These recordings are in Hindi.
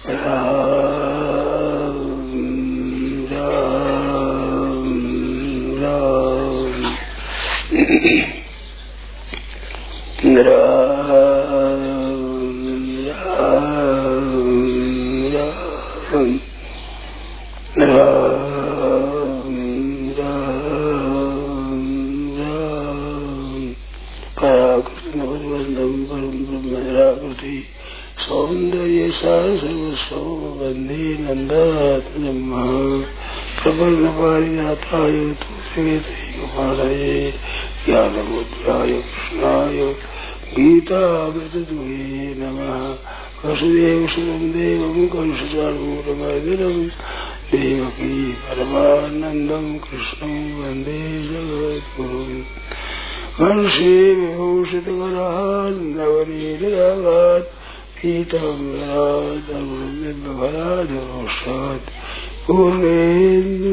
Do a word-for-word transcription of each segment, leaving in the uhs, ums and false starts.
सौंदर्य सर्वस्व वंदे नंदात्म प्रबल पारिजाताय तुलसीपालये ज्ञानमुद्राय कृष्णाय गीतामृतदुहे नमः। वसुदेवसुतं देवं कंसचाणूरमर्दनं देवकी परमानन्दं कृष्णं वन्दे जगद्गुरुम्। वंशे विभूषितकरान् नवनीलरागात् पीताम्बरादरुणबिम्बफलाधरोषात् पूर्णेन्दु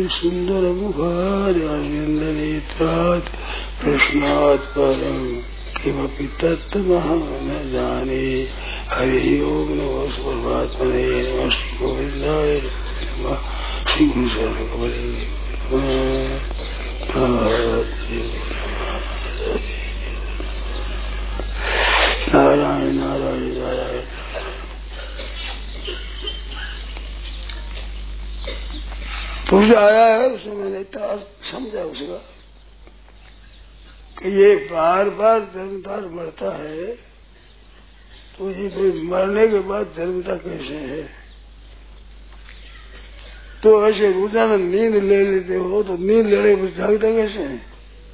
सुन्दरमुखादरविन्दनेत्रात् कृष्णात् परं किमपि तत्त्वमहं न जाने। हरिः ओं नमो परमात्मने नमः। श्री गोविन्दाय नमः। श्री गुरु शरणकमले नारायण नारायण नारायण। पुरुष आया है, उसमें मैंने समझा उसका कि ये बार बार जन्मदार मरता है, तो ये फिर मरने के बाद जन्मता कैसे है? तो ऐसे रोजाना नींद ले लेते हो, तो नींद लेने पर जागता कैसे है?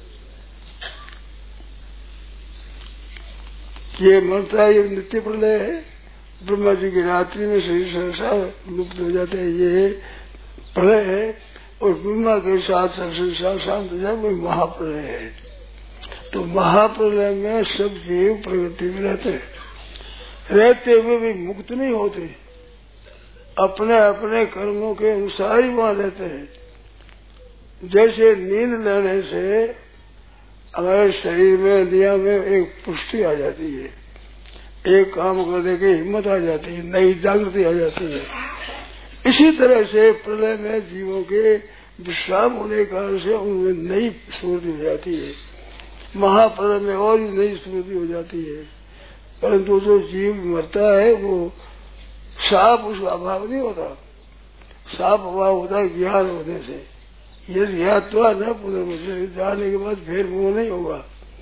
ये मरता है, ये नित्य प्रलय है। ब्रह्मा जी की रात्रि में शरीर सहसा लुप्त हो जाते हैं, ये प्रलय है। और ब्रह्मा के साथ संसार शांत हो जाए, वही महाप्रलय है। तो महाप्रलय में सब जीव प्रगति में रहते हैं, रहते हुए भी मुक्त नहीं होते, अपने अपने कर्मों के अनुसार ही वहां रहते हैं। जैसे नींद लेने से हमारे शरीर में दिया में एक पुष्टि आ जाती है, एक काम करने की हिम्मत आ जाती है, नई जागृति आ जाती है। इसी तरह से प्रलय में जीवों के विश्राम होने के कारण से उनमें नई स्फूर्ति हो जाती है, महाप्रलय में और भी नई स्फूर्ति हो जाती है। परंतु जो जीव मरता है वो साफ उसका अभाव नहीं होता, साफ अभाव होता है ज्ञान होने से। ये ज्ञातवा न पुनर्वसन, जाने के बाद फिर मोह नहीं होगा,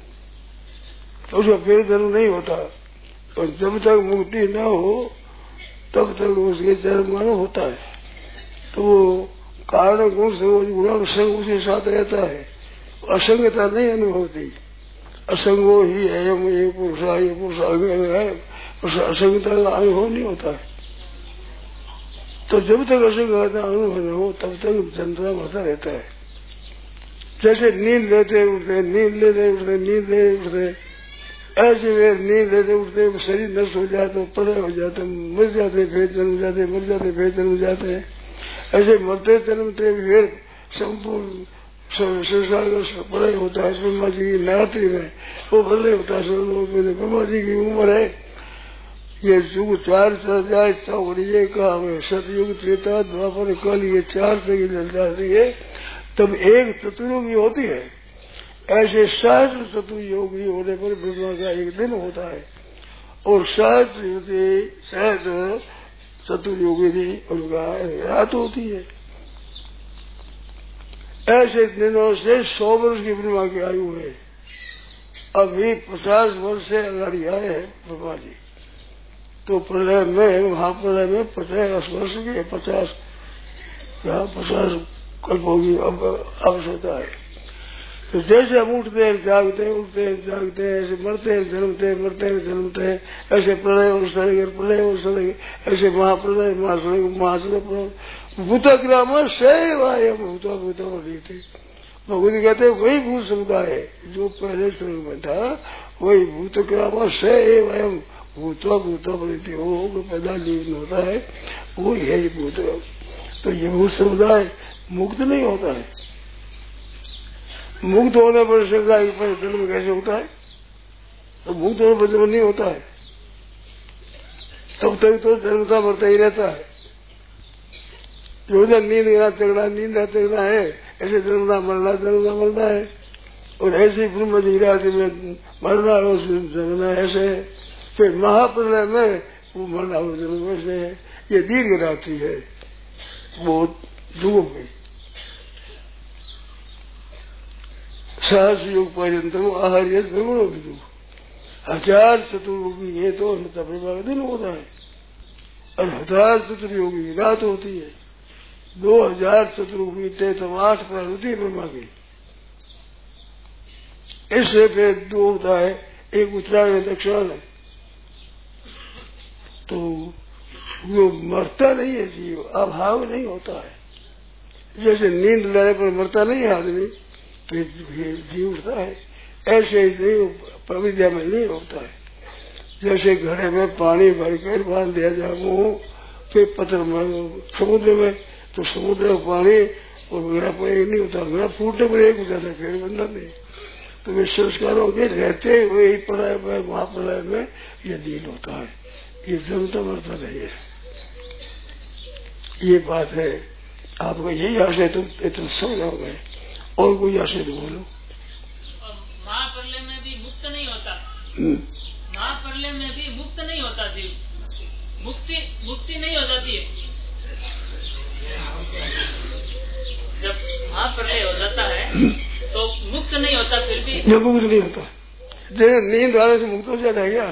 तो उसका फिर जन्म नहीं होता। और जब तक मुक्ति न हो तब तक उसके जन्म मरण होता है। तो कारण गुण से गुण संग उसके साथ रहता है, असंगता नहीं अनुभवती। असंगो ही एवं ये पुरुषा ये पुरुष है, उस असंगता का अनुभव नहीं होता है। तो जब तक असंगता अनुभव न हो तब तक जनता मरता रहता है। जैसे नींद लेते उठते, नींद लेते उठते, नींद लेते उठते, ऐसे वे नींद लेते उठते शरीर नष्ट हो जाए तो प्रलय हो जाते, मर जाते फिर जन्म जाते, मर जाते फिर जन्म जाते हैं। ऐसे मरते जन्मते फिर संपूर्ण संसार का प्रलय होता है। ब्रह्मा जी की नवरात्रि में वो प्रलय होता है। ब्रह्मा जी की उम्र है, ये युग चार चल जाए चौड़िए का हमें सतयुग त्रेता द्वापर कल, ये चार से चल जाती है, तब एक चतुर्युगी होती है। ऐसे सहस्र चतुर्योगी होने पर ब्रह्मा का एक दिन होता है, और सहस्र सहस्र चतुर्योगी उनका रात होती है। ऐसे दिनों से सौ वर्ष की ब्रह्मा की आयु है। अभी पचास वर्ष से अगाड़ी आए हैं ब्रह्मा जी, तो प्रलय में महाप्रलय में पचास वर्ष की पचास या पचास कल्प होगी अब आवश्यकता है। तो जैसे हम उठते हैं जागते हैं, उठते हैं जागते हैं, ऐसे मरते हैं जन्मते हैं, मरते हैं जन्मते हैं, ऐसे प्रलय और सड़ेंगे, प्रलय और सड़ेंगे, ऐसे महाप्रलय महासड़ेंगे, महासड़े प्रलय भूतग्राम शैवायम भूता भूता थे। भगवती कहते हैं वही भूत समुदाय है जो पहले स्वरूप में था, वही भूतग्राम शैवायम भूतवा भूता बनी हो पैदा लीन होता है, वो है भूत। तो ये भूत समुदाय मुक्त नहीं होता है। मुक्त होने पर शंका पर जन्म कैसे होता है? तो मुक्त होने पर जन्म नहीं होता है, तब तक तो जन्मता मरता ही रहता है। जो उधर नींद ना तगड़ा नींद तगड़ा है, ऐसे जन्मना मरना जन्मना मरना है, और ऐसे ब्रह्म जी रात्रि में मरना और जन्मना ऐसे है, फिर महाप्रलय में वो मरना और जन्म ऐसे है। ये दीर्घ रात्रि है वो युगों में। सहस युग पर्यंतम आहार्य द्रगुणो विदु, हजार चतुर्योगी ये तो तपे दिन होता है, और हजार चतुर्योगी रात होती है। दो हजार चतुर्योगी तो आठ पर होती है ब्रह्मा की। इससे फिर दो होता है, एक उत्तरायण दक्षिण है, तो वो मरता नहीं है जीव, अभाव नहीं होता है। जैसे नींद लेने पर मरता नहीं है आदमी, फिर जीव उठता है, ऐसे ही नहीं प्रविद्या में नहीं होता है। जैसे घड़े में पानी भर कर बांध दिया जाए मुंह, फिर पत्थर समुद्र में, तो समुद्र में पानी और घड़ा पर एक नहीं होता, घड़ा फूटने पर एक हो जाता है, फिर बंदा नहीं। तो वे संस्कारों के रहते हुए ही प्रलय में महाप्रलय में ये दीन होता है, ये जमता मरता नहीं है। ये बात है, आपको यही आशय तुम इतना समझाओगे, और कोई आशय तो बोलो। महाप्रलय में भी मुक्त नहीं होता, महाप्रलय में भी मुक्त नहीं होता जीव, मुक्ति मुक्ति नहीं हो जाती है। जब महाप्रलय हो जाता है तो मुक्त नहीं होता, फिर भी जब मुक्त नहीं होता, जैसे नींद आने से मुक्त हो जाता है क्या?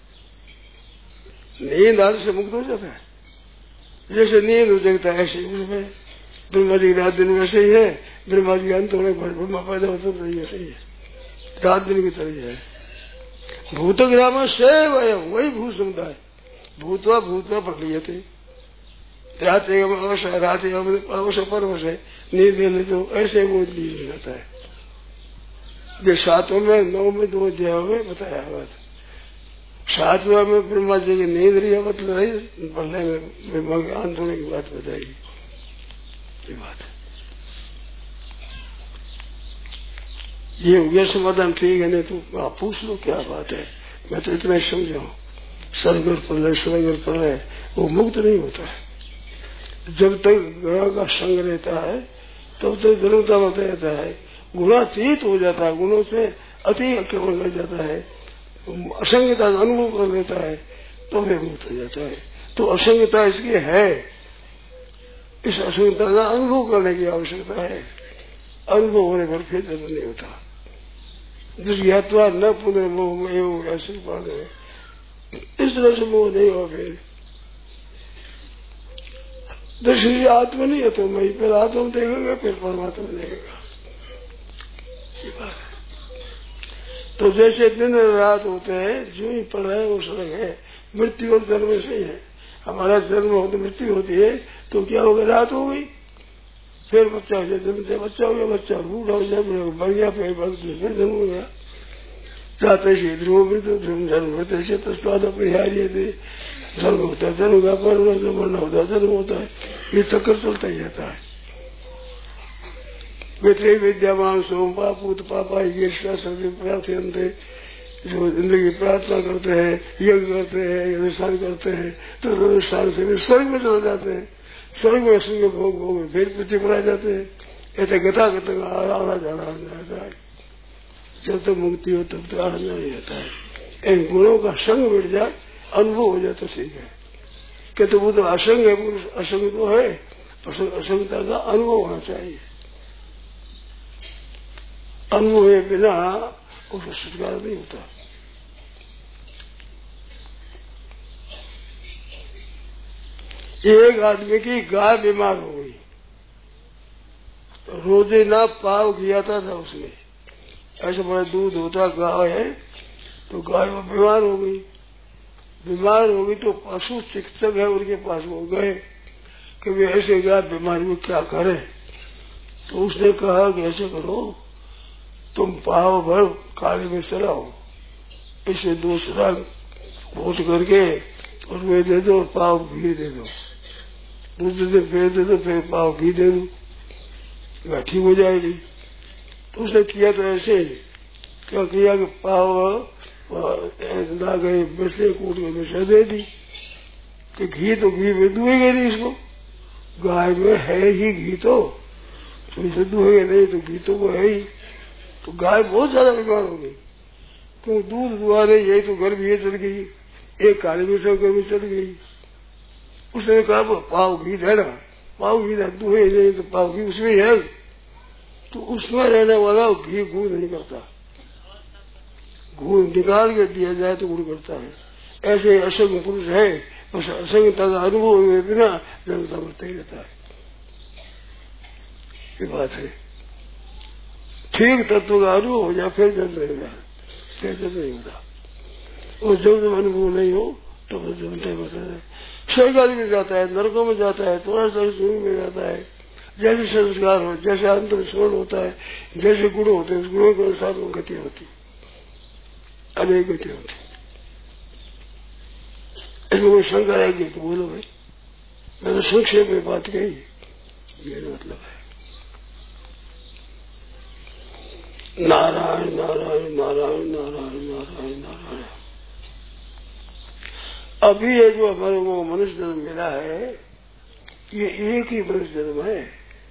नींद आने से मुक्त हो जाता है, जैसे नींद हो जाता है ऐसे उसमें ब्रह्मा जी रात दिन वैसे ही है, ब्रह्मा जी अंत होने पर ब्रह्मा पैदा होता तो ऐसे ही है, रात दिन की तरह है। भूतग्राम से वही भूत समुदाय, भूतवा भूतवा प्रक्रियते, रात एवं अवश्य रात एवं अवश्य परवश है, नींद लेने तो ऐसे वो लीन हो जाता है। जो सातों में नौ में दो अध्यायों में बताया बात, सातवें में ब्रह्मा जी की नींद रही है, मतलब रही, पढ़ने में ब्रह्मा के अंत होने की बात बताएगी। ये बात ये हो गया समाधान, ठीक है, नहीं तो आप पूछ लो क्या बात है, मैं तो इतना ही समझाऊं। स्वर्ग और प्रलय, स्वर्ग और प्रलय वो मुक्त नहीं होता है। जब तक गुणों का संग रहता है तब तक जरूरता होता रहता है, गुणातीत हो जाता है, गुणों से अति केवल लग जाता है, असंगता का अनुभव कर लेता है तो वे मुक्त हो जाता है। तो असंगता इसकी है, इस असंगता का अनुभव करने की आवश्यकता है, अनुभव होने पर फिर जरूर नहीं होता। जिस ज्ञातवा न पुनर्मोह में ऐसे बात है, इस तरह से मोह नहीं हो। फिर दृष्टि आत्मा नहीं है तो मैं फिर आत्मा देखेगा, फिर परमात्मा देखेगा, ये बात है। तो जैसे दिन रात होते हैं, जो ही पढ़ रहे वो सड़क है, मृत्यु और जन्म से ही है। हमारा जन्म हो तो मृत्यु होती है, तो क्या होगा, रात हो गई, फिर बच्चा हो जाए, जन्म से बच्चा हो गया, बच्चा बूढ़ा हो जाए, बढ़ गया, फिर फिर जन्म हो गया, जाते से ध्रुव मृत्यु ध्रुव जन्म होते से तस्वाद अपरिहार्य थे, जन्म होता है जन्म का पर मरना होता है जन्म होता है, ये चक्कर चलता ही रहता है। वित्रे विद्यावान सोम पापूत पापा ये प्रार्थना, जो जिंदगी प्रार्थना करते हैं, यज्ञ करते हैं, अनुष्ठान करते हैं, तो अनुष्ठान से स्वर्ग में चले जाते हैं, स्वर्ग में सुन भोग भोग फिर पृथ्वी पर आ जाते हैं। ऐसे गता गता आना जाना रहता है। जब तक मुक्ति हो तब तक आना नहीं रहता है। इन गुणों का संग मिट जाए, अनुभव हो जाए तो ठीक है। कहते वो तो असंग है, असंग तो है, असंगता का अनुभव होना चाहिए। अनुभव के बिना उसका सत्कार नहीं होता। एक आदमी की गाय बीमार हो गई, रोजे ना पाव किया था, था उसने, ऐसे बड़ा दूध होता गाय है, तो गाय वो बीमार हो गई। बीमार हो गई तो पशु चिकित्सक है उनके पास वो गए कि वे ऐसे गाय बीमारी में क्या करें। तो उसने कहा कि ऐसे करो, तुम पाव भर काले में चलाओ, इसे दो सुराग घोट करके और वे दे दो, पाव घी दे दो, दूसरे दिन फिर दे दो, फिर पाव घी दे दो, ठीक हो जाएगी। तो उसने किया तो ऐसे ही, क्या किया कि पाव ला गए मिर्चे कूट के मिर्चा दे दी, कि घी तो घी में दुएगा नहीं इसको, गाय में है ही घी तो इसे दूहेगा नहीं तो घी तो वो है ही। तो गाय बहुत ज्यादा बीमार हो गई, तो दूध दुआ रही, यही तो घर भी चल गई, एक काली में सब घर में चल गई। उसने कहा पाव घी देना, पाव घी दूहे नहीं तो पाव घी उसमें है, तो उसमें रहने वाला घी गुड़ नहीं करता, गुड़ निकाल के दिया जाए तो गुड़ करता है। ऐसे असंग पुरुष है, उस असंगता का अनुभव हुए बिना जनता बढ़ता ही रहता है। ये बात है, ठीक तत्व का अनुभव हो जाए फिर जन्म रहेगा, फिर जन्म नहीं होता। और जब जब अनुभव नहीं हो तो बस जनता बता है। स्वर्ग में जाता है, नरकों में जाता है, थोड़ा सा सूर्य में जाता है, जैसे संस्कार हो, जैसे अंतर स्मरण होता है, जैसे गुण होते हैं, उस गुणों के अनुसार वो गति होती, अनेक गति होती। इसमें कोई शंका रहेगी तो बोलो भाई, मैंने संक्षेप में बात कही, ये मतलब है। नारायण नारायण नारायण नारायण नारायण नारायण। अभी ये जो हमारे को मनुष्य जन्म मिला है, ये एक ही मनुष्य जन्म है।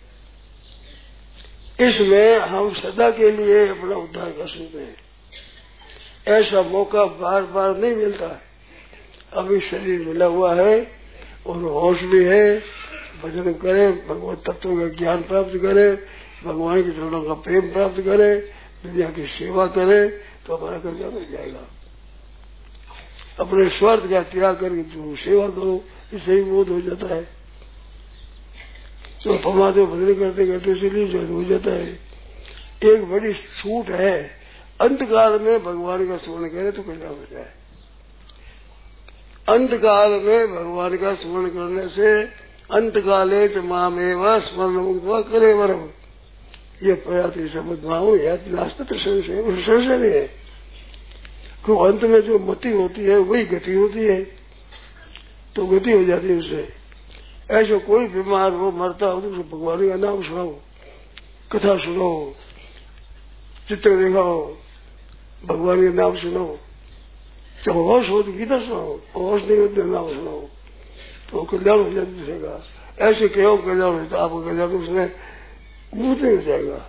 इसमें हम सदा के लिए अपना उद्धार कर सकते हैं। ऐसा मौका बार बार नहीं मिलता है। अभी शरीर मिला हुआ है और होश भी है, भजन करे, भगवत तत्व का ज्ञान प्राप्त करे, भगवान के चरणों का प्रेम प्राप्त करे, दुनिया की सेवा करे, तो हमारा कर्जा मिल जाएगा। अपने स्वार्थ का त्याग करके जो सेवा करो, इससे ही बोध हो जाता है। तो परमात्मा भजन करते करते इसलिए जो हो जाता है। एक बड़ी छूट है, अंतकाल में भगवान का स्मरण करे तो कर्जा हो जाए। अंतकाल में भगवान का स्मरण करने से अंतकाले च मामेव स्मरण मुक्त करे वरम, ये प्रयाति समझ माओ या नास्तिक संशय संशय नहीं है। तो अंत में जो मति होती है वही गति होती है, तो गति हो जाती है उससे। ऐसे कोई बीमार हो, मरता हो तो भगवान का नाम सुनाओ, कथा सुनाओ, चित्र दिखाओ, भगवान का नाम सुनाओ। जब होश हो तो गीता सुनाओ, होश नहीं होते नाम सुनाओ, तो कल्याण हो जाएगा। ऐसे कहो कल्याण होता, आपको कल्याण उसने मुंह नहीं हो जाएगा,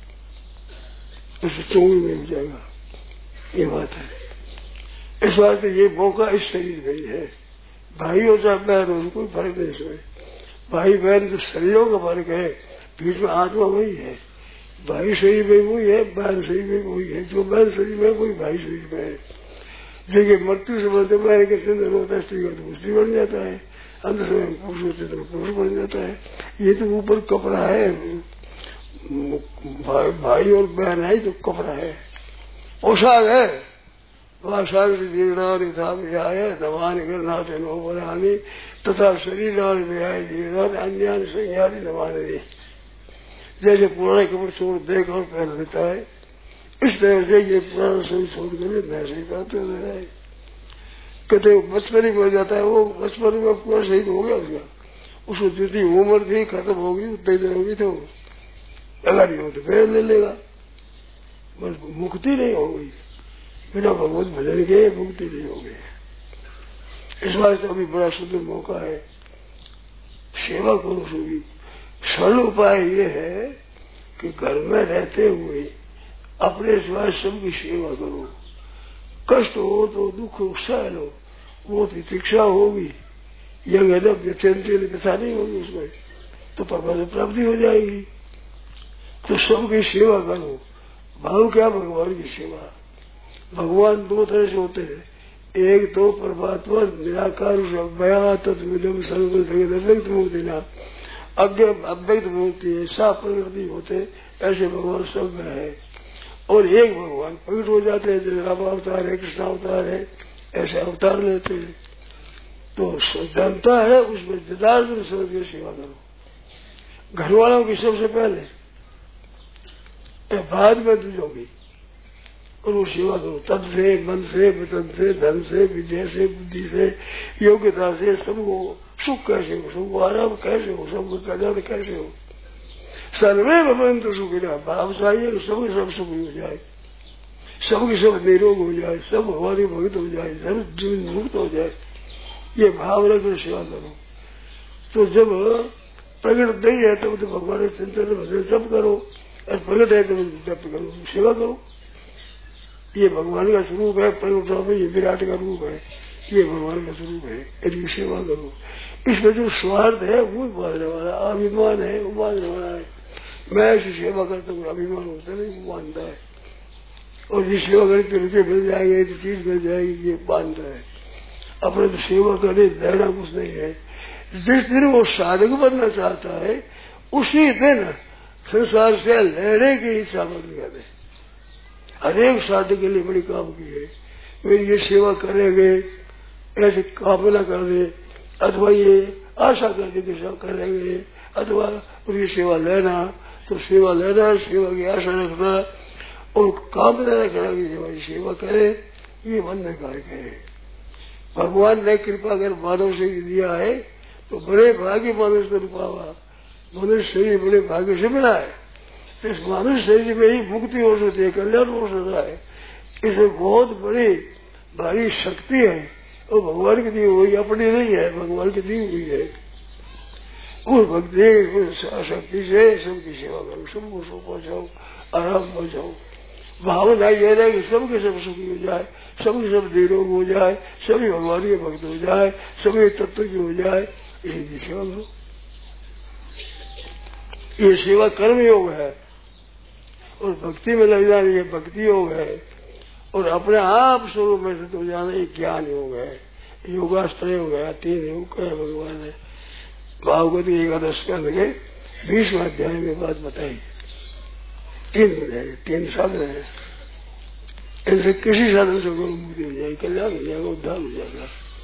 उसे चोंग नहीं हो जाएगा। ये बात है। इस बात से ये मौका इस शरीर में ही है। भाई हो चाहे बहन हो, कोई फर्क नहीं इसमें। भाई बहन तो शरीरों का फर्क है, बीच में आत्मा वही है। भाई शरीर में वही है, बहन शरीर में वही है। जो बहन शरीर में वही भाई शरीर में है। जैसे मृत्यु से बनते बहन के चंद्र होता है, स्त्री का तो स्त्री बन जाता है, अंत समय पुरुष होते तो पुरुष बन जाता है। ये तो ऊपर कपड़ा है, भाई, भाई और बहन है तो कपड़ा है, पोशाक है। जीर्णानि था विहाय नवानि गृह्णाति नोपराणि तथा शरीरानि विहाय जीर्णानि अन्यानि संज्ञानि नवानि। जैसे पुराने कपड़े छोड़ देख और पहन लेता है, इस तरह से ये पुराना शरीर छोड़ कर नया शरीर प्राप्त हो रहा है। कहते बचपन ही हो जाता है, वो बचपन में पूरा शरीर हो गया उसका, उसको जितनी उम्र थी खत्म होगी उतनी देर होगी, तो अगर नहीं हो तो फिर ले लेगा, बस मुक्ति नहीं हो गई। बिना भगवत भजन के मुक्ति नहीं हो गई। इस बार तो अभी बड़ा सुंदर मौका है, सेवा करो। सुधी सरल उपाय ये है कि घर में रहते हुए अपने सिवाय सबकी सेवा करो। कष्ट हो तो दुख सह लो, वो प्रतीक्षा होगी, यंग है ना, व्यचंती कथा नहीं होगी उसमें, तो परमात्मा प्राप्ति हो जाएगी। तो सबकी सेवा करो। भाव क्या? भगवान की सेवा। भगवान दो तरह से होते हैं, एक तो परमात्मा निराकार भया तत्विदम सर्वव्यक्त मूर्ति ना, अव्यक्त मूर्ति है, सा प्रकृति होते, ऐसे भगवान सब में है। और एक भगवान प्रकट हो जाते हैं, जैसे राम अवतार है, कृष्ण अवतार है, ऐसे अवतार लेते हैं। तो जनता है उसमें जदार्दन सर्व की सेवा करो। घर वालों की सबसे पहले, बाद में दूसरों की, और वो सेवा करो तन से, मन से, वतन से, धन से, विद्या से, बुद्धि से, योग्यता से। सबको सुख कैसे हो, सबको आराम कैसे हो, सबको कल्याण कैसे हो। सर्वे भवन्तु सुखिनः, भाव चाहिए कि सबके सब सुख हो जाए, सबके सब निरोग हो जाए, सब भगवान भक्त हो जाए, सब जीवन मुक्त हो जाए। ये भाव रखकर सेवा करो। तो जब प्रकट नहीं है तो, तो भगवान के चिंतन भजन जप करो, और प्रकट है तो जप करो, सेवा करो। ये भगवान का स्वरूप है, प्रकट में ये विराट का रूप है, ये भगवान का स्वरूप है, यदि सेवा करो। इसमें जो स्वार्थ है वो बांधने वाला, अभिमान है वो बांधने वाला है। मैं ऐसी सेवा करता हूँ, अभिमान होता नहीं, वो बांधता है। और ये सेवा करे तो रुपये मिल जाएंगे, तो चीज मिल जाएगी, ये बांधता है। अपने तो सेवा करे लेना कुछ नहीं है। जिस दिन वो साधक बनना चाहता है उसी दिन संसार से लहरे की इच्छा बंद कर दे। हरेक साधक के लिए बड़ी काम की है, वे ये सेवा करेंगे ऐसे कामना कर दे, अथवा ये आशा कर दे कि सब करेंगे, अथवा उनकी सेवा लेना, तो सेवा लेना, सेवा की आशा रखना और कामना रखना कि हमारी सेवा करे, ये बंद कार्य है। भगवान ने कृपा कर मानव से दिया है तो बड़े भाग्य मानव से पावा, मनुष्य शरीर बड़े भाग्य से मिला है। तो इस मानव शरीर में ही मुक्ति हो सकती है, कल्याण हो सकता है। इसमें बहुत बड़ी भारी शक्ति है और भगवान की दी हुई अपनी नहीं है, भगवान की दी हुई है। उस भक्ति उस शक्ति से सबकी सेवा करो, सबको सुख पहुंचाओ, आराम पहुंचाओ। भावना ये रहे कि सबके सब सुखी हो जाए, सबके सब निरोग हो जाए, सभी भगवान के भक्त हो जाए, सभी तत्व की हो जाए, इसकी सेवा करो। ये सेवा कर्म योग है और भक्ति में लग जाना ये भक्ति योग है, और अपने आप स्वरूप में से तो जाना ये ज्ञान योग है। योगास्त्र योग है, तीन योग कहे भगवान ने भागवत की एकादश स्कंध के बीसवें अध्याय में बात बताई। तीन है, तीन साधन है, इनसे किसी साधन से गुरु मुक्ति हो जाएगी, कल्याण हो जाएगा, उद्धार हो जाएगा।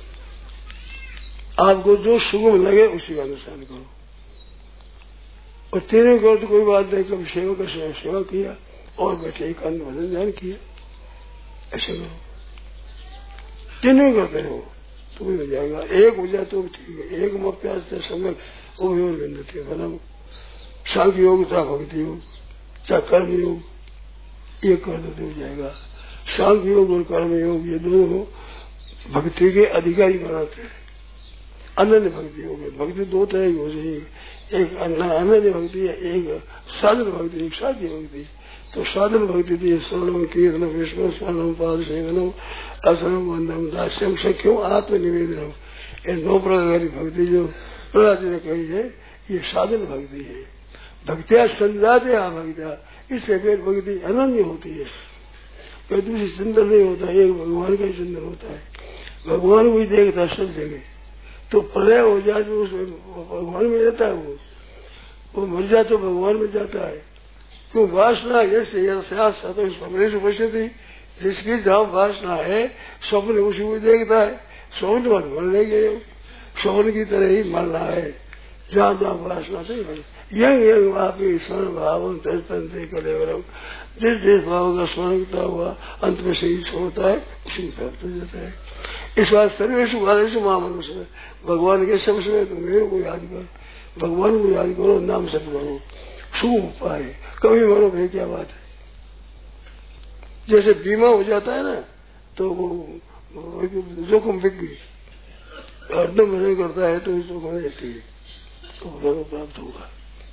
आपको जो सुगम लगे उसी का अनुसरण करो। और तीनों करो तो कोई बात नहीं, कभी सेवा का सेवा किया और बैठे एक अन्य भजन ध्यान किया, ऐसे करो। तीनों करते रहो तो भी हो जाएगा। एक हो जाए तो ठीक है, एक मप्यास समय उपयोग बिंदु बना सांख्य योग था भक्ति योग चाहे कर्म योग, ये कर दो तो हो जाएगा। सांख्य योग और कर्म योग ये दोनों भक्ति के अधिकारी बनाते हैं। अनन्य भक्ति योग है, भक्ति दो तरह की हो जाएगी, एक अनन्य भक्ति है, एक साधन भक्ति, एक साध्य भक्ति। तो साधन भक्ति थी स्वर्णम कीर्तनम विष्णु स्वर्णम पाद सेवनम असनम वंदम दास्यम सख्यम आत्मनिवेदनम, ये नौ प्रकार की भक्ति जो प्रहलाद ने कही है ये साधन भक्ति है। भक्तिया संजाते आ भक्तिया, इससे फिर भक्ति अनन्य होती है, कोई दूसरी सुंदर नहीं होता, एक भगवान का ही सुंदर होता है। भगवान को ही देखता सब जगह, तो प्रलय हो जाए तो उसमें भगवान में रहता है, वो वो मर जाए तो भगवान में जाता है। तो वासना जैसे स्वप्न से बचती, जिसकी जहाँ वासना है स्वप्न उसी को देखता है, स्वप्न मत मर नहीं गए, स्वप्न की तरह ही मरना है, जहाँ जहाँ वासना नहीं। यंग यंग आप स्वर्ण भाव करेवरम, जिस जिस भाव का स्मरण करता हुआ अंत में शरीर छोड़ता है उसी में प्राप्त हो जाता है। इस बात सर्वेश वाले महामनुष्य, भगवान के सब समय तो मेरे को याद करो, भगवान को याद करो, नाम सब करो, शुभ उपाय, कभी मरो भाई क्या बात है। जैसे बीमा हो जाता है ना तो वो जोखिम बिक गई, हरदम नहीं करता है तो जोखिम रहती है, तो प्राप्त होगा।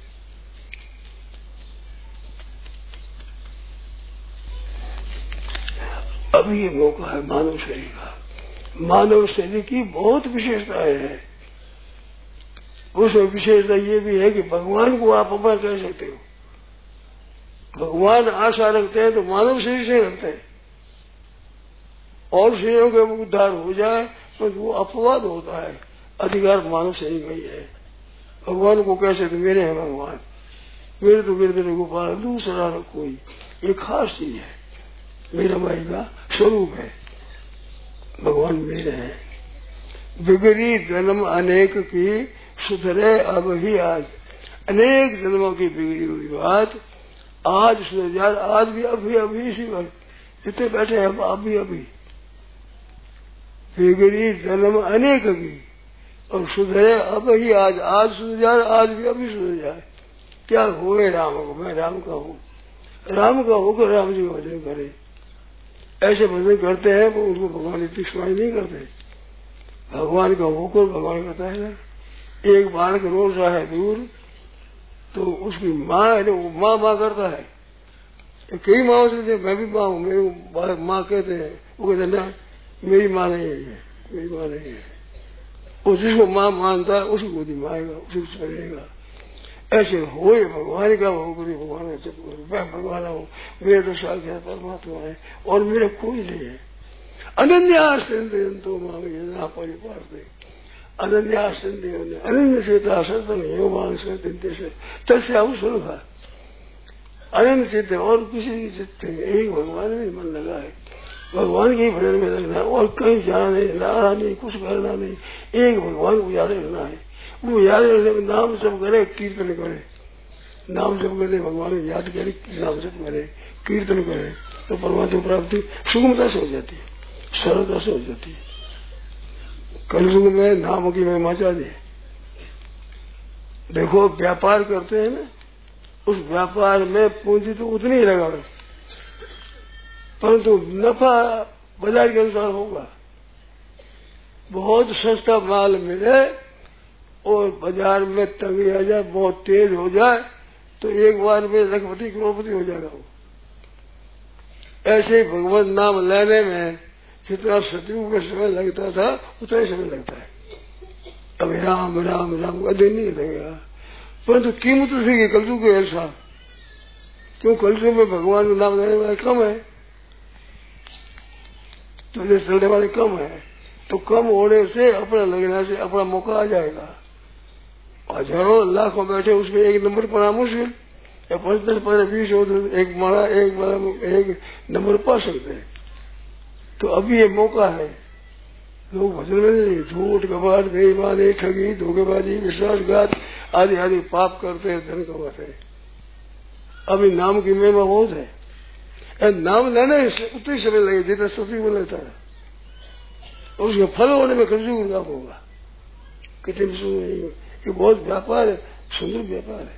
अभी ये मौका है मानव शरीर का। मानव शरीर की बहुत विशेषताएं हैं, उसमें विशेषता ये भी है कि भगवान को आप अपना कह सकते हो। भगवान आशा रखते हैं तो मानव शरीर से रखते हैं, और शरीरों के उद्धार हो जाए तो वो अपवाद होता है, अधिकार मानव शरीर का ही है। भगवान को कैसे तो मेरे हैं भगवान, मेरे तो गिरधर गोपाल, दूसरा कोई, ये खास चीज है, मेरा भाई का स्वरूप है, भगवान मेरे हैं। बिगड़ी जन्म अनेक की सुधरे अब ही आज, अनेक जन्मों की बिगड़ी हुई बात आज सुधर जाए, आज भी अभी अभी इसी वक्त जितने बैठे हैं अभी अभी। बिगड़ी जन्म अनेक की और सुधरे अब ही आज, आज सुधर जाए, आज भी अभी सुधर जाए। क्या हुए राम को, मैं राम का हूँ, राम का होकर राम जी का भजन करे। ऐसे भजन करते हैं वो उनको भगवान इतनी सुनाई नहीं करते, भगवान का होकर भगवान करता है ना। एक बालक रोज रहा है दूर, तो उसकी माँ है वो माँ माँ करता है। कई माँ से मैं भी माँ हूँ, मेरी बालक माँ कहते हैं, वो कहते ना मेरी माँ नहीं है, मेरी माँ नहीं है। वो जिसको माँ मानता है उसकी गोदी माएगा, उसी से रहेगा। ऐसे हो भगवान का हो करी, भगवान का जब करो, मैं भगवान हूँ, मेरे तो साक्षात परमात्मा है और मेरा कोई नहीं है। अनन्याश्चिंतो माम यदा परिपालते, अनन्याश्चिंतो अनन्य से दासतम योगान से चिंते से तस्य अवसुलभा। अनन्य चित्त और किसी की चित्त एक भगवान में मन लगा है, भगवान के भजन में लगना है और कहीं जाना नहीं, लाना नहीं, कुछ करना नहीं, एक भगवान को याद रखना है। वो याद रखने में नाम जप करे, कीर्तन करे, नाम जप करे, भगवान को याद करे, नाम जप करे, कीर्तन करे, तो परमात्मा प्राप्ति सुगमता से हो जाती है, सरलता से हो जाती है। कलयुग में नाम की महिमा दी। देखो व्यापार करते हैं ना, उस व्यापार में पूंजी तो उतनी ही लगा, परंतु नफा बाजार के अनुसार होगा। बहुत सस्ता माल मिले और बाजार में तंगी आ जाए, बहुत तेज हो जाए, तो एक बार में लखपति करोड़पति हो जाएगा वो। ऐसे भगवान नाम लेने में जितना सतयुग में समय लगता था उतना ही समय लगता है। अब राम राम राम का दिन नहीं लगेगा, परंतु कीमत उसी कलयुग के ऐसा, क्यों कलयुग में भगवान का नाम लेने वाले कम है, तुझे चलने वाले कम है, तो कम होने से अपना लगना से अपना मौका आ जाएगा। हजारों लाखों बैठे उसमें एक नंबर पर मुश्किल, या पंद्रह पंद्रह बीस हो तो एक मारा एक मारा एक नंबर पा सकते हैं। तो अभी ये मौका है, लोग भजन में नहीं, झूठ कपट बेईमानी ठगी धोखेबाजी विश्वासघात आदि आदि पाप करते हैं, धन कमाते हैं। अभी नाम की महिमा बहुत है, नाम लेना उतनी समय लगे जितना सती में लेता है, और उसका फल होने में कलयुग लाभ होगा। कितने नहीं, ये बहुत व्यापार है, सुंदर व्यापार है।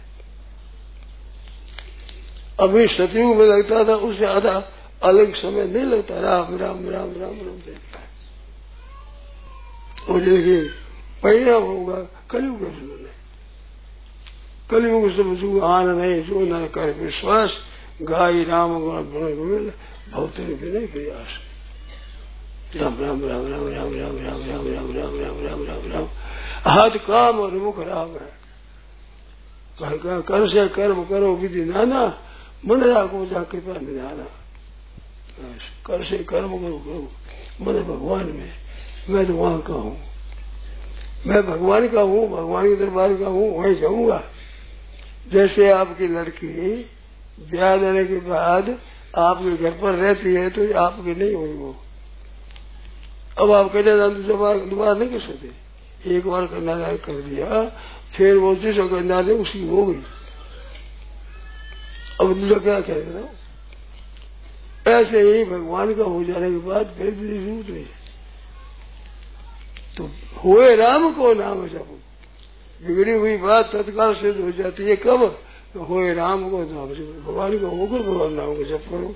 अभी सतयुग में लगता था उससे आधा अलग समय नहीं लगता, राम राम राम राम राम देखता है। और देखिए परिणाम होगा कलयुग में, कलयुग से आन नहीं जो न कर विश्वास, गाय राम गुण भवते विनय प्रयास। राम राम राम राम राम राम राम राम राम राम राम राम राम राम हाथ काम और मुख राम है। कर से कर्म करो विधि नाना, मन राखो जा कृपा निधाना। कर से कर्म करो करो मन भगवान में, मैं तो वहां का हूँ, मैं भगवान का हूँ, भगवान के दरबार का हूँ, वहीं जाऊंगा। जैसे आपकी लड़की ब्याह देने के बाद आपके घर पर रहती है तो आपकी नहीं हुई वो, अब आप कहते दोबारा नहीं कर सकते, एक बार कन्यादान कर दिया फिर वो जिस कन्यादान उसकी हो गई, अब दूसरा क्या कहेगा। ऐसे ही भगवान का हो जाने के बाद फिर भी जरूरत नहीं, तो हुए राम को नाम जपो, बिगड़ी हुई बात तत्काल सिद्ध हो जाती है। कब? तो होए राम को नाम जपो, भगवान को होकर भगवान नाम को जप करो,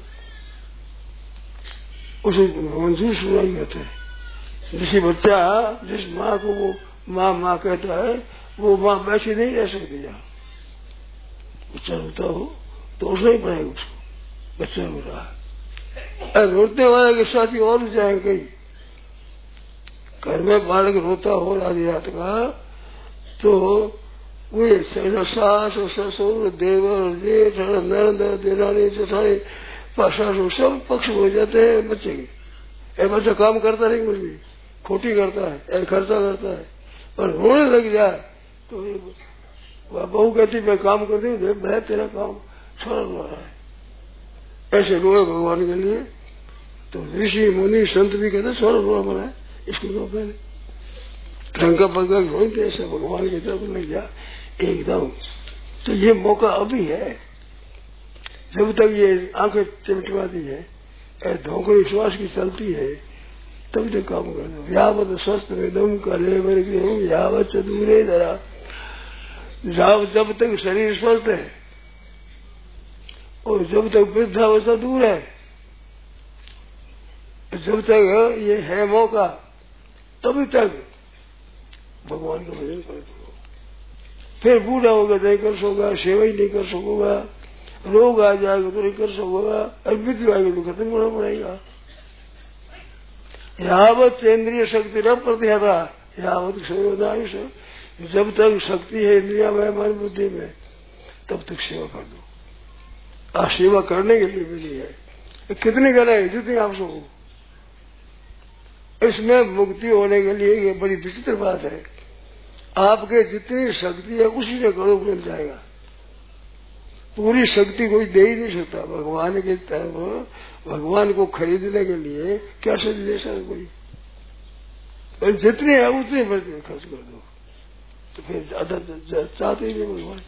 उसे मंजूर सुनाई होता है। जिसे बच्चा जिस माँ को वो माँ माँ कहता है, वो माँ बैठी नहीं रह सकती। जहाँ बच्चा रोता हो तो उसने ही पड़ेगा उसको, बच्चा रो रहा है, रोते वाले के साथ ही और जाए कहीं। घर में बालक रोता हो आधी रात का तो वे सास और ससुर देवर जेठ ननद देरानी जेठानी सासू सब पक्ष हो जाते हैं बच्चे के। ए बच्चा काम करता नहीं, कुछ भी खोटी करता है, खर्चा करता है, पर रोने लग जाए तो बहू कहती मैं काम करती हूँ, देख भाई तेरा काम छोड़ रो रहा है। ऐसे रोए भगवान के लिए तो ऋषि मुनि संत भी कहते छोड़ रो मना इसको रो पहले ढंग का पग रोते ऐसे भगवान की तरफ लग जा एकदम। तो ये मौका अभी है, जब तक ये आंखें चिमटवाती है, धोखड़ी श्वास की चलती है, तब तक काम कर दो। यावत स्वस्थ में दम करे वर्ग यावत चतुरे जरा, जब तक शरीर स्वस्थ है और जब तक वृद्धावस्था दूर है, जब तक ये है मौका, तभी तक भगवान का भजन कर दो। फिर बूढ़ा होगा नहीं कर सकोगा, सेवा ही नहीं कर सकोगा, रोग आ जाएगा तो नहीं कर सकोगा, और मृत्यु आएगी तो खत्म होना पड़ेगा। यावत इंद्रिय शक्ति न प्रतिहता यावत सेवायुष, जब तक शक्ति है इंद्रिया में हमारी बुद्धि में तब तक सेवा कर दो। आ सेवा करने के लिए मिली है, कितनी करें जितनी आप सको। इसमें मुक्ति होने के लिए ये बड़ी विचित्र बात है, आपके जितनी शक्ति है उसी से करो, मिल जाएगा। पूरी शक्ति कोई दे ही नहीं सकता। भगवान के तरफ भगवान को खरीदने के लिए कैसे दे सकता कोई, पर जितनी है उतनी बढ़ती खर्च कर दो, तो फिर ज्यादा चाहते ही नहीं भगवान।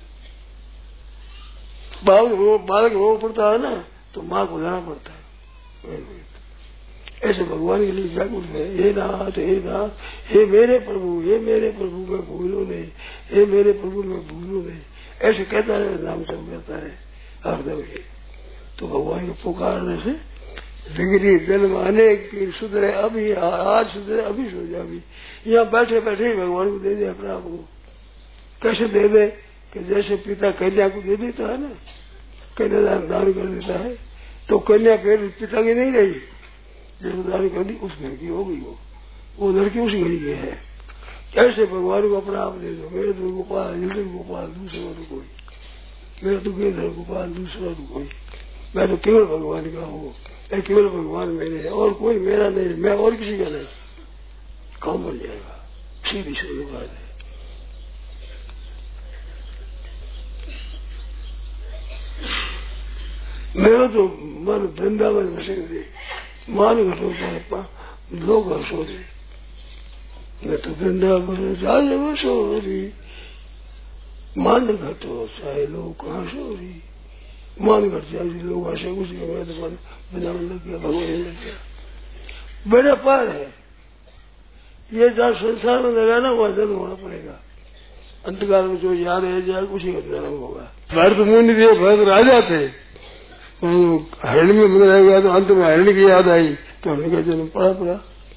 बालक रो पड़ता है ना तो माँ को लाना पड़ता है। ऐसे भगवान के लिए व्याकुल है, हे नाथ हे नाथ, हे मेरे प्रभु, हे मेरे प्रभु मैं भूलू नहीं, हे मेरे प्रभु मैं भूलू नहीं, ऐसे कहता है, नाम सब कहता है हरदम ही। तो भगवान को पुकारने से डिग्री जन्म अनेक की सुधरे अभी, आज सुधरे अभी सो जा। अभी यहाँ बैठे बैठे ही भगवान को दे दे अपने आप को। कैसे दे दे कि जैसे पिता कन्या को दे देता है ना, कन्या दान कर देता है, तो कन्या फिर पिता की नहीं रही, जो दान कर दी उस घर की हो गई, वो वो लड़की उस घर की है। ऐसे भगवान को अपना आप दे दो। मेरे तो गोपाल गिरधर गोपाल दूसरा तो कोई, मेरा तो गिरधर गोपाल दूसरा तो कोई, मैं तो केवल भगवान का हूँ, केवल भगवान मेरे है और कोई मेरा नहीं, मैं और किसी का नहीं। काम बन जाएगा, सीधी सीधी बात है। मेरा तो मन वृंदावन में से मान घटो चाहे लोग हंसो दे, मैं तो वृंदावन जाए बसोरी, मान घटो चाहे लोग हंसोरी, मान घट जाए लोग हंसे कुछ मैं तो मन वृंदावन लग गया, भगवान लग गया। बड़ा पार है ये, जहाँ संसार में लगाना वहां जन्म होना पड़ेगा। अंतकाल में जो याद रह जाए उसी का जन्म होगा। भरत मुनि थे, भरत राजा थे, हरण में मन रह गया तो अंत में हरण की याद आई तो हरण का जन्म पड़ा पड़ा।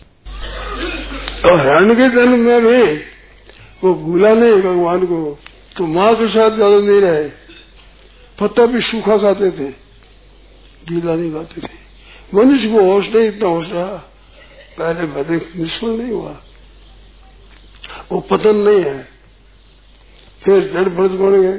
और हरण के जन्म में भी वो भूला नहीं भगवान को, तो माँ के साथ ज्यादा नहीं रहे, पत्ता भी सूखा खाते थे, गीला नहीं खाते थे। मनुष्य को होश नहीं, इतना होश रहा, पहले भले निष्फल नहीं हुआ, वो पतन नहीं है। फिर जड़ भरत बन गए,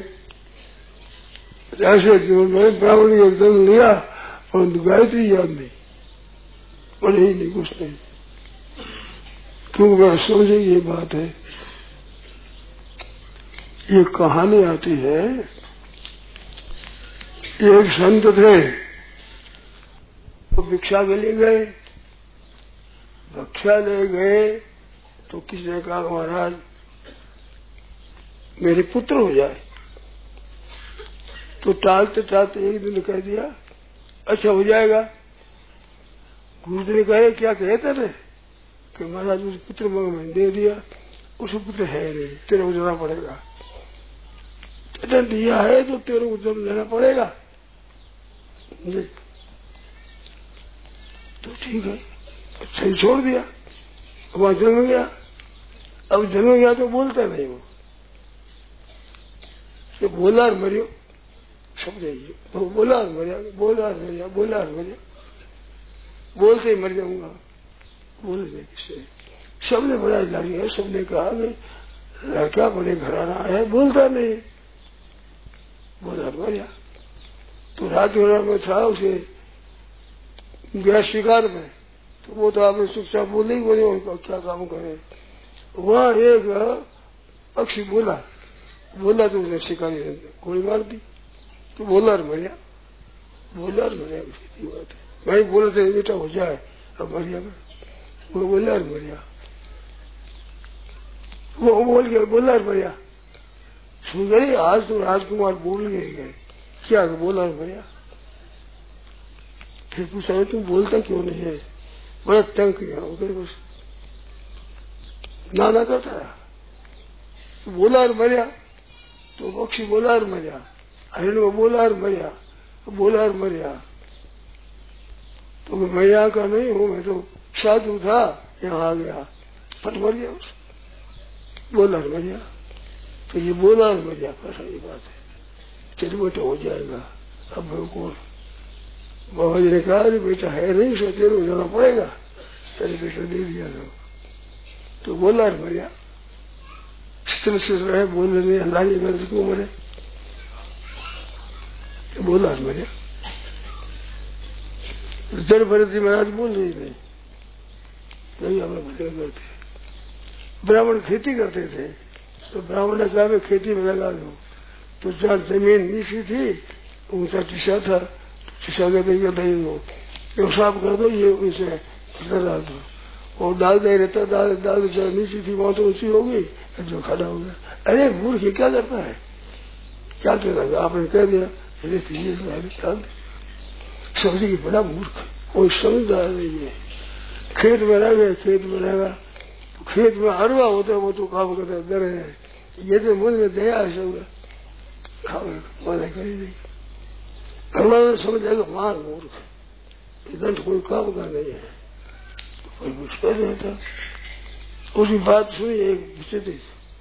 ऐसे जीवन में ब्राह्मण का जन्म लिया और गायत्री याद नहीं, पढ़े ही नहीं, कुछ नहीं, क्योंकि मैं समझे ये बात है। ये कहानी आती है, एक संत थे, तो भिक्षा के लिए गए, भिक्षा ले गए तो किसी ने कहा महाराज मेरे पुत्र हो जाए, तो टालते टालते एक दिन कह दिया अच्छा हो जाएगा। गुरु जी ने कहा क्या कहते थे कि महाराज उस पुत्र मैंने दे दिया, उस पुत्र है नहीं, तेरे को जाना पड़ेगा, तेरे दिया है तो तेरे को जब लेना पड़ेगा। तो ठीक है, अच्छा ही छोड़ दिया, वहां जन्म गया। अब जन्म गया तो बोलता नहीं, वो तो बोला और मरियो शब्द है, वो बोला और मरिया, बोला और मरिया, बोला और मरिया, बोलते ही मर जाऊंगा, बोलने किससे शब्द बड़ा लगे है। सबने कहा लड़का बड़े घराना है, बोलता नहीं, बोला और मरिया। तो रात में था, उसे गया शिकार में, तो वो तो आपने चुपचाप बोले ही बोले उनका क्या काम करे। वहां एक पक्षी बोला बोला तो उसने शिकारी गोली मार दी, तो बोला और मरिया, बोला और मरिया, सीधी बात है। भाई बोले थे बेटा हो जाए, अब मरिया में वो बोला और मरिया, वो बोल गया बोला और मरिया। सुन गई आज तो राजकुमार बोल गए, क्या बोला और मरिया। फिर पूछा तुम बोलता क्यों नहीं है, बड़ा तंग किया बस ना ना करता रहा, तो बोला और मरिया। तो पक्षी बोला और मरिया, हरिण को बोला और मरिया, बोला और मरिया। तो मैं मैया का नहीं हूं, मैं तो साधु था, यहाँ आ गया, फट मर गया। बोला मर गया। तो ये बोला मर गया सारी बात है, चिटमट हो जाएगा। अब कौन बाबा जी ने कहा अरे बेटा है नहीं, सो तेरे को जाना पड़ेगा, तेरे बेटा दे दिया तो, तो बोला मर गया। सिस्टम से रहे बोल रहे अल्लाह की मर्जी क्यों मरे, तो बोला मर गया। जड़ भरत जी महाराज बोल रही नहीं, नहीं हमें भले करते। ब्राह्मण खेती करते थे, तो ब्राह्मण ने कहा मैं खेती में लगा दूं, तो जहाँ जमीन नीची थी ऊंचा टीसा था, टीसा कहते दो साफ कर दो, ये उसे डाल दो, और डाल दे रहता डाल डाल जहाँ नीची थी वहां तो ऊंची हो गई, जो खड़ा हो गया। अरे मूर्ख क्या करता है, क्या कहता, आपने कह दिया समझी की बड़ा मूर्ख, कोई समझदार नहीं है। खेत में रह गए, खेत में रहेगा, खेत में हरवा होता है वो तो काम करता है, डर है। ये तो मन में दया है सब खावे करी नहीं, हरवा में समझ जाएगा मार मूर्ख, इधर कोई काम का नहीं है, कोई कुछ कर रहा था। उसकी बात सुनी एक स्थिति,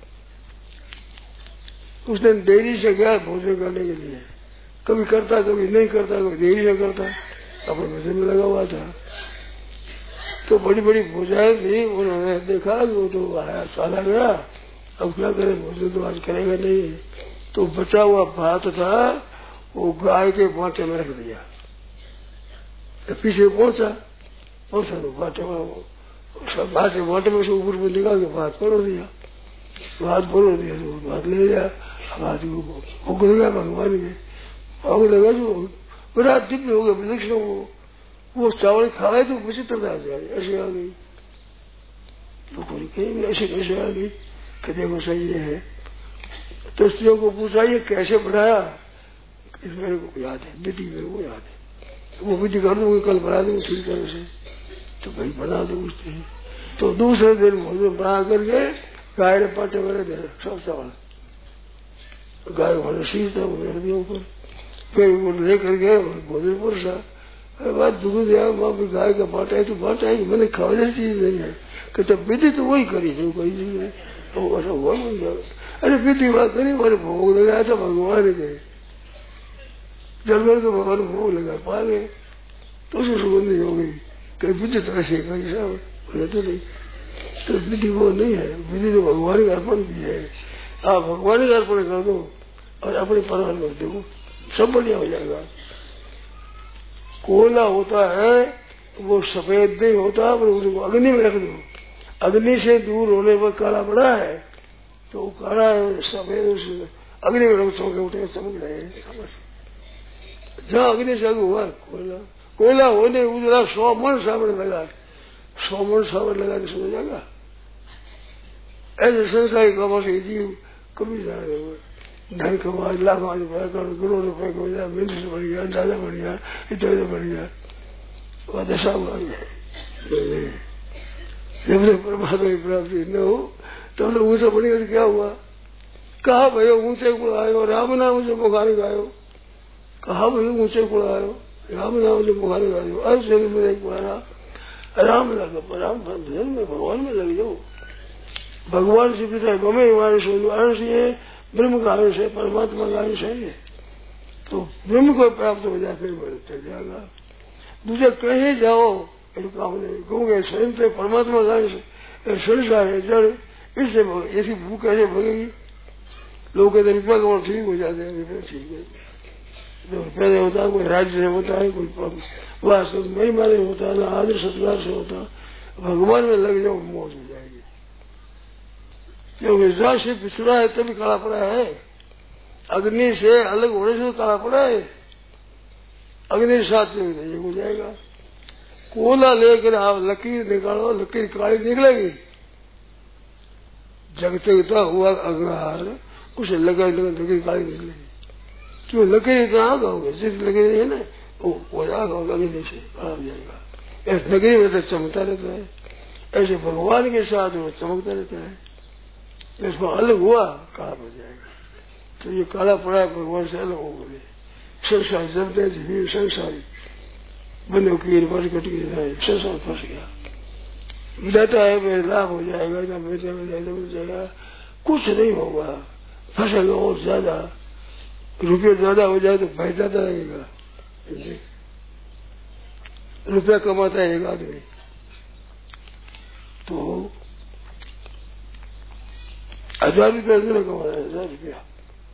उसने देरी से गया भोजन करने के लिए, कभी करता कभी नहीं करता, कभी देरी से करता, अपने भोजन में लगा हुआ था। तो बड़ी बड़ी भुजाएं थी, उन्होंने देखा कि वो तो आया साला गया, अब क्या करे, भोजन तो आज करेगा नहीं। तो बचा हुआ भात था वो गाय के बाटे में रख दिया, तो पीछे पहुंचा पहुंचा तो बाटे में भात के बाटे में से ऊपर में निकाल के भात परोड़ दिया, भात परोड़ दिया तो भात ले गया। भात को गया भगवान के भाग लगा, जो बड़ा दिव्य हो गया विलक्षण, वो वो चावल खाए तो विचित्र आ जाए, ऐसे आ गई। लोगों ने कहीं ऐसे कैसे आ गई, कहते वो सही है। तो स्त्रियों को पूछा ये कैसे बनाया, इस मेरे को याद है, विधि मेरे को याद है, वो विधि कर दूंगी, कल बना दूंगी ठीक तरह से, तो भाई बना दो उसने। तो दूसरे दिन भोजन बना करके गाय ने पाटे मेरे दे सब चावल, गाय वाले शीश था वो रख दिया ऊपर, फिर वो लेकर गए भोजन पुरसा। बात दुख दिया, वहां भी गाय का बांटा है तो बांटा है, मैंने खाने चीज नहीं है, कहते विधि तो वही करी जो कही नहीं, तो ऐसा हुआ नहीं गया। अरे विधि बात करी, मैंने भोग लगाया था भगवान के, जब मेरे को भगवान भोग लगा पा गए तो उसे सुगंधी हो गई, कहीं विधि तरह से कही साहब बोले तो नहीं, तो विधि वो नहीं है, विधि तो भगवान का अर्पण भी है। आप भगवान का अर्पण कर दो और अपने परवान कर दो, सब बढ़िया हो जाएगा। कोयला होता है वो सफेद नहीं होता, पर उसको अग्नि में रख दो, अग्नि से दूर होने पर काला पड़ा है, तो काला सफेद उस अग्नि में रख सो उठे समझ रहे हैं। जहाँ अग्नि से हुआ कोयला, कोयला होने उजला सौ मन सावन लगा, सौ मन सावन लगा के समझ जाएगा। ऐसे संसार कामों से जीव कभी जा रहे हुए, धन कमाए लाखों रुपया करोड़ करोड़ रुपए को जाए, मिनट बढ़ गया, अंदाजा बढ़ गया, इतना बढ़ गया, वह दशा हुआ है। जब परमात्मा की प्राप्ति न हो तो हम लोग ऊंचा बढ़ेगा तो क्या हुआ, कहा भाई ऊंचे गुण आयो, राम नाम जो मुखारे गायो, कहा भाई ऊंचे गुण आयो, राम नाम जो मुखारे गायो, अर्थ शरीर में एक मारा, राम लगा, राम भजन में भगवान में लग जाओ, भगवान से पिता गमे हमारे सोचो, अंश ये ब्रह्म का अंश है, परमात्मा का अंश है, तो ब्रह्म को प्राप्त हो जाए फिर चल जाएगा। दूसरे कहीं जाओ काम नहीं, कहोगे स्वयं से परमात्मा का अंश संसार है जड़, इससे ऐसी भूख कैसे भगेगी। लोग कहते रुपया कमाओ ठीक हो जाते हैं, रुपया ठीक है, तो रुपया नहीं होता, कोई राज्य से होता है, कोई वास्तव महिमा नहीं होता, ना आदर सत्कार से होता, भगवान में लग जाओ मौज हो जाएगी। क्योंकि जहाँ से पिछड़ा है तभी काला पड़ा है, अग्नि से अलग होने से काला पड़ा है, अग्नि साथ में नहीं हो जाएगा। कोला लेकर आप लकीर निकालो, लकीर काली निकलेगी, जगते हुआ अंगार उसे लगा लकीर काली निकलेगी, क्यों लकीर इतना आग होगा, जिस लकीर है ना वो आग होगा, अग्नि से काला हो जाएगा। ऐसे लकीर में तो चमकता रहता है, ऐसे भगवान के साथ वो चमकता रहता है, इसको अलग हुआ काला हो जाएगा। तो ये काला पड़ा है भगवान से अलग हो गए, संसार जमते धीरे संसारी बंदों की बस कट गई, संसार फंस गया। जाता है मेरे लाभ हो जाएगा, ना बेटे में जाएगा मिल जाएगा, कुछ नहीं होगा। फंसेगा और ज्यादा, रुपये ज्यादा हो जाए तो पैसा ज्यादा लगेगा। रुपया कमाता है एक आदमी तो हजार रुपया जरा कमाता है, हजार रुपया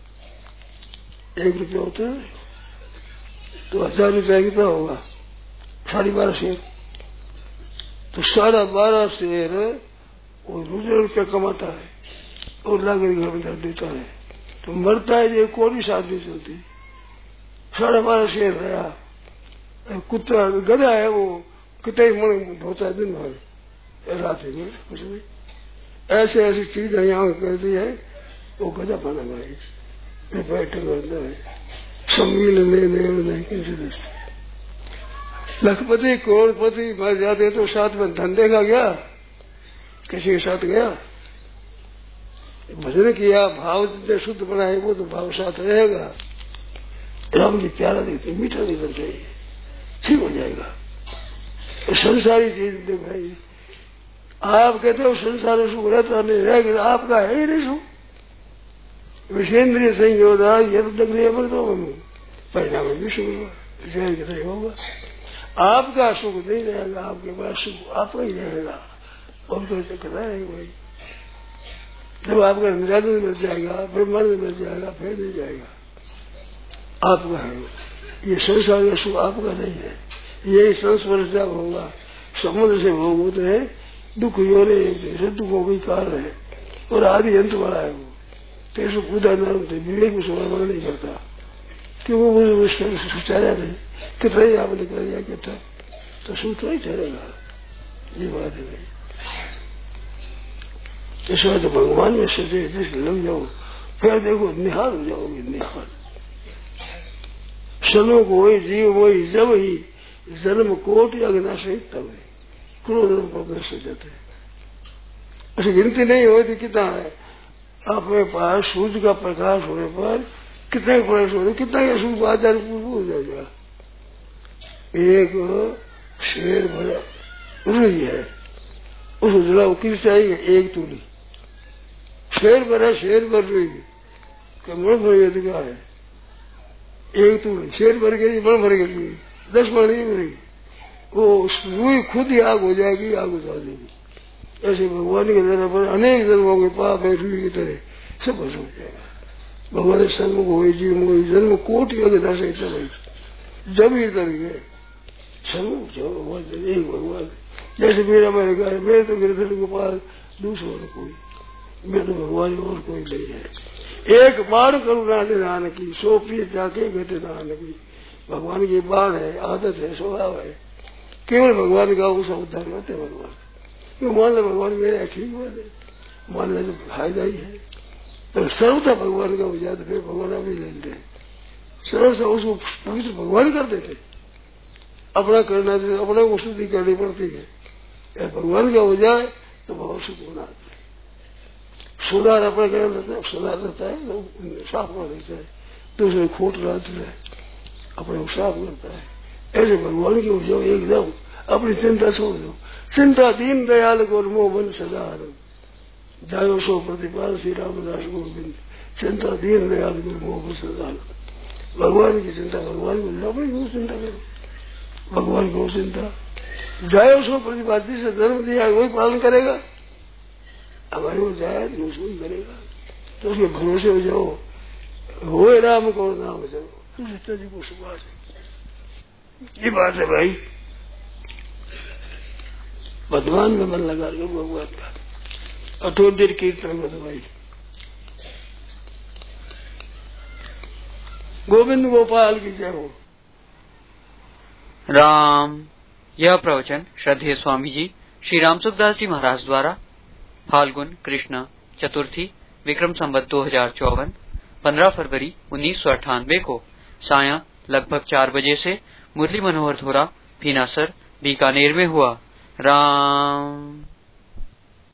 एक रुपया होता है तो हजार रुपया कितना होगा? साढ़े बारह शेर। तो साढ़ा बारह शेर वो दूसरे रुपया कमाता है और लाकर घर में धर देता है, तो मरता है ये कोई शादी चलती। साढ़ा बारह शेर रहा, कुत्ता गधा है वो कितने मन धोता दिन भर रात में कुछ नहीं। ऐसे ऐसी चीज यहाँ करती है वो गधा बना भाई बैठे करता है सम्मिल नहीं किसी दृष्टि। लखपति करोड़पति मर जाते तो साथ में धंधे का गया, किसी के साथ गया भजन किया, भाव जितने शुद्ध बनाए वो तो भाव साथ रहेगा। राम जी प्यारा देते मीठा नहीं बन चाहिए, ठीक हो जाएगा। संसारी चीज दे भाई, आप कहते हो संसार सुख रहता नहीं रहेगा, आपका है ही नहीं सुख। विषेन्द्रिय संयोदा यद दग्रिय मृतो परिणाम भी सुख नहीं होगा। आपका सुख नहीं रहेगा, आपके पास सुख आपका ही रहेगा और कोई चक्कर रहेगा भाई। जब आपका निरानंद मिल जाएगा, ब्रह्मानंद मिल जाएगा, फिर नहीं जाएगा आपका है। ये संसार का सुख आपका नहीं है, यही संस्पर्श जब होगा समुद्र से भोग होते हैं दुख योरे दुखों की कारण है और आदि अंत वाला है वो। तेसु पूजा नरम थे विवेक में समर्पण नहीं करता क्योंकि वो सुचारा नहीं। कितना ही आपने कर दिया कितना तो सूत्र ही ठहरेगा, ये बात है भाई। इस बात तो भगवान में सजे जिस लग जाओ फिर देखो निहाल हो जाओगे, निहाल। सनो को वही जीव वही जब ही जन्म कोटि अग्नाशहित तब है क्रोध पर नष्ट हो जाते हैं। ऐसी गिनती नहीं होती कितना है अपने पास सूर्य का प्रकाश होने पर कितने प्रकाश होने कितना का सूर्य आचार हो जाएगा। एक शेर भरा रुई है उसको जला किस चाहिए एक तूली, शेर भरा शेर भर रुई मन भर गया क्या है एक तूली, शेर भर गई मन भर गई दस मन नहीं भरेगी, वो रुई खुद ही आग हो जाएगी, आग उतार देगी। ऐसे भगवान के जन्म पर अनेक जन्मों के पाप है रुई की तरह सब भस्म हो जाएगा। भगवान संग हो जीव हो जन्म कोटि अगदा से जब ही तर गए संग जो भगवान एक भगवान। जैसे मेरा मैंने कहा मेरे तो गिरधर गोपाल दूसरा कोई, मेरे तो भगवान और कोई नहीं है। एक बार करुणा निधान की सो प्रिय जाके घटे दान की। भगवान की बाण है, आदत है, स्वभाव है, केवल भगवान का उस उद्धार होते भगवान क्यों मान लो भगवान मेरा ठीक बात है, मान लो फायदा ही है। तो सर्वथा भगवान का हो जाए तो फिर भगवान अभी लेते हैं, सर्वथा उसको पवित्र भगवान कर देते, अपना करना देते, अपना को शुद्धि करनी पड़ती है। भगवान का हो जाए तो बहुत सुख होना। सुधार अपना करना रहता है, सुधार रहता है, साफ कर देता है, दूसरे खोट रहते है अपने को साफ करता है। ऐसे भगवान की हो जाओ एकदम, अपनी चिंता छोड़ दो। चिंता दीन दयाल को मोह मन सदा जायो सो प्रतिपाल श्री रामदास गोविंद। चिंता दीन दयाल को मोह मन सदा। भगवान की चिंता भगवान को अपनी को चिंता करो, भगवान को चिंता जायो सो प्रतिपाल जिसे जन्म दिया वही पालन करेगा, हमारे को जाए तो उसको ही करेगा। तो उसके भरोसे हो जाओ, हो राम को नाम जाओ, जी को सुभाष। ये बात है भाई, भगवान में मन लगा लो भगवान का, और थोड़ी देर कीर्तन करो भाई। गोविंद गोपाल की जय हो। राम। यह प्रवचन श्रद्धेय स्वामी जी श्री रामसुखदास जी महाराज द्वारा फाल्गुन कृष्ण चतुर्थी विक्रम संवत दो हजार चौवन पंद्रह फरवरी उन्नीस सौ अट्ठानवे को सायं लगभग चार बजे से मुरली मनोहर धोरा भीनासर बीकानेर में हुआ। राम।